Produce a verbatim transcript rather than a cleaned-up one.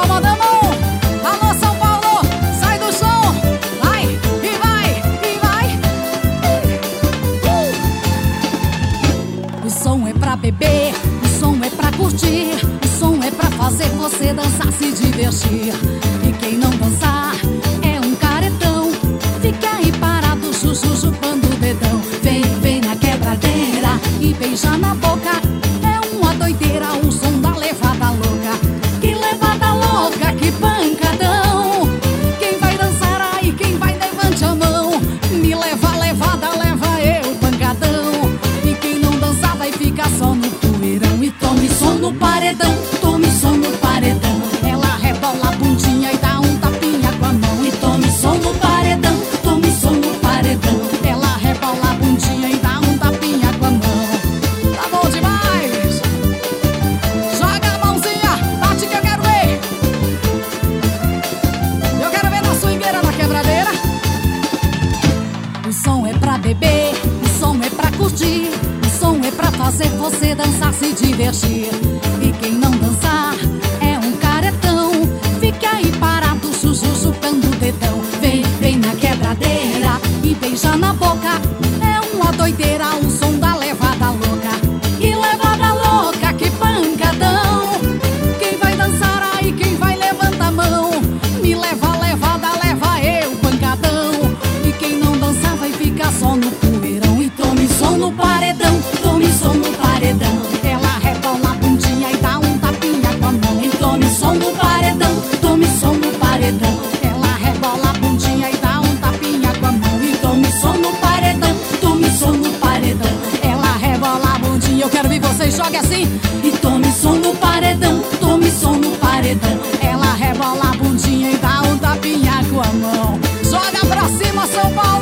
palma da mão. Alô, São Paulo, sai do chão. Vai, e vai, e vai. uh. O som é pra beber, o som é pra curtir, o som é pra fazer você dançar, se divertir. E quem não dançar é um caretão. Fica aí parado, chuchu, chupando o dedão. Vem, vem na quebradeira e beija na boca. É uma doideira, o som da levada louca. Que levada louca, que pancadão. Quem vai dançar aí, quem vai, levante a mão. Me leva, levada, leva eu, pancadão. E quem não dançar vai ficar só no poeirão. E tome som no paredão, tome som no paredão. Ela rebola a bundinha e dá um tapinha com a mão. E tome som no paredão, tome som no paredão. Ela rebola a bundinha e dá um tapinha com a mão. Tá bom demais. Joga a mãozinha, bate que eu quero ver. Eu quero ver na swingueira, na quebradeira. O som é pra beber, o som é pra curtir, o som é pra fazer você dançar, se divertir. E quem não dançar é um caretão. Fica aí parado, chuchu, chupando o dedão. Vem, vem na quebradeira e beija na boca. É uma doideira, o som da levada louca. Que levada louca, que pancadão. Quem vai dançar aí, quem vai, levanta a mão. Me leva, levada, leva eu, pancadão. E quem não dançar vai ficar só no poeirão. E tome som no paredão, tome som no paredão. Ela rebola a bundinha e dá um tapinha com a mão. E tome som no paredão, tome som no paredão. Ela rebola a bundinha e dá um tapinha com a mão. E tome som no paredão, tome som no paredão. Ela rebola a bundinha, eu quero ver vocês joguem assim. E tome som no paredão, tome som no paredão. Ela rebola a bundinha e dá um tapinha com a mão. Joga pra cima, São Paulo.